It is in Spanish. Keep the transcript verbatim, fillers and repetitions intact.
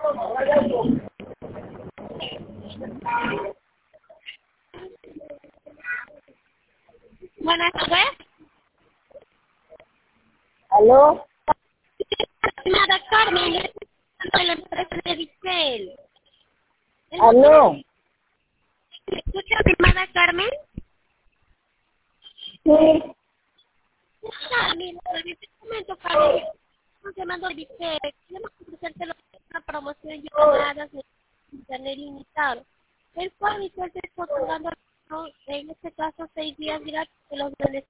Buenas tardes. ¿Aló? Señora Carmen, de la empresa de Vicel. ¿Aló? ¿Me escucha, estimada Carmen? Sí. Ah, mira, en este momento, Carmen, estamos llamando a Vicel. Queremos ofrecerte una promoción llamada de internet limitado, el cual Vicel te está otorgando, en este caso, seis días gratis de los beneficios